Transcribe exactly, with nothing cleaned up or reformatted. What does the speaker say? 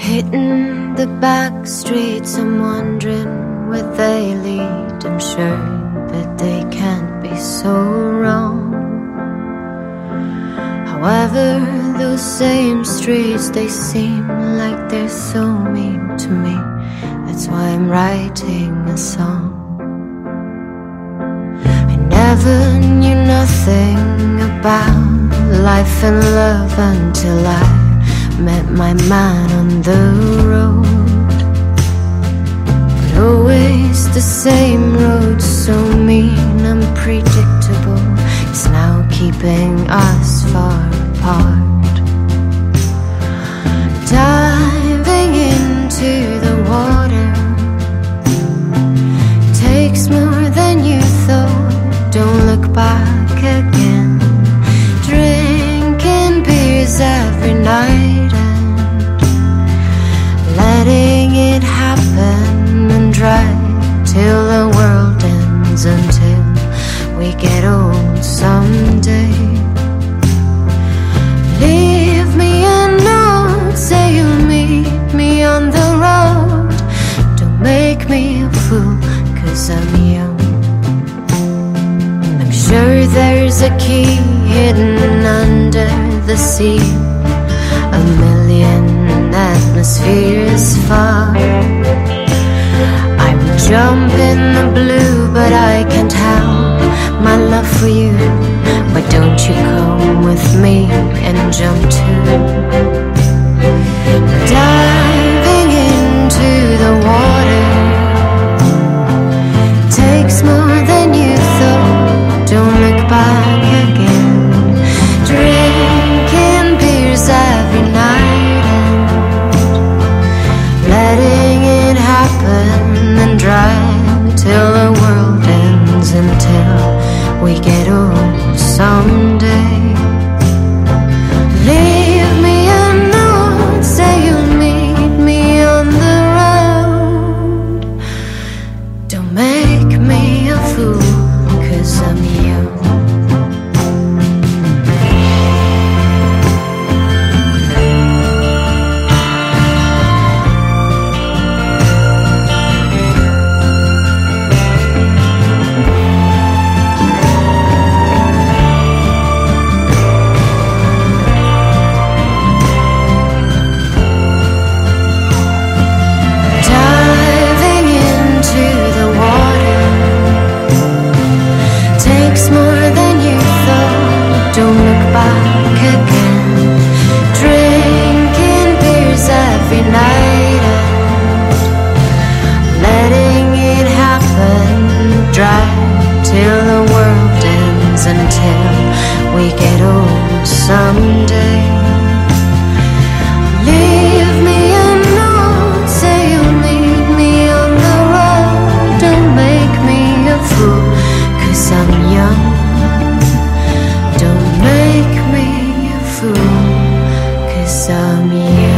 Hitting the back streets, I'm wondering where they lead. I'm sure that they can't be so wrong. However, those same streets, they seem like they're so mean to me. That's why I'm writing a song. I never knew nothing about life and love until I met my man on the road. But always the same road, so mean, unpredictable. It's now keeping us far apart. Diving into the water takes more than you thought. Don't look back again. Drinking beers every night and letting it happen and drive till the world ends, until we get old someday. Leave me a note, say you'll meet me on the road. Don't make me a fool, 'cause I'm young. I'm sure there's a key hidden under the sea, a million atmospheres far. I would jump in the blue, but I can't help my love for you. Why don't you come with me and jump too? Diving into the water takes more than you thought. Don't look back again. Drinking beers every night and letting it happen and drive till the world ends, until we get old someday. Leave me a note, say you'll meet me on the road. Don't make me a fool, 'cause I'm young. Don't look back again. Drinking beers every night and letting it happen. Drive till the world ends, until we get old someday. Leave me a note, say you'll meet me on the road. Don't make me a fool, 'cause I'm young. Make me a fool, 'cause I'm you.